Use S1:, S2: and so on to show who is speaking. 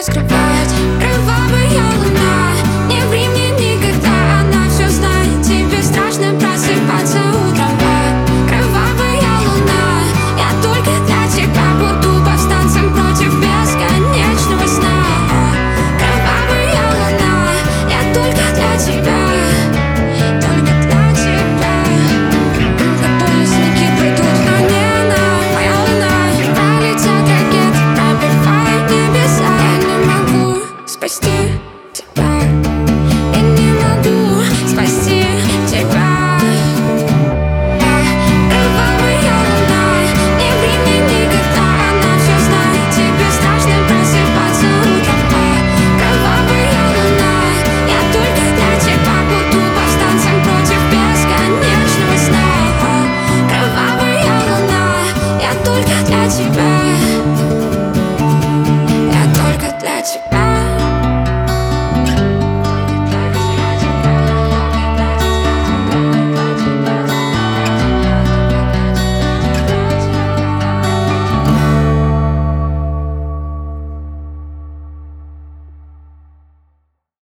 S1: скрывать. Кровавая луна, не ври мне никогда, она все знает. Тебе страшно просыпаться утром. Кровавая луна, я только для тебя буду повстанцем против бесконечного сна. Кровавая луна, я только для тебя, только для тебя. Поясники придут, но не на моя луна. Пролетят ракеты, пробивая небеса. Я не могу спасти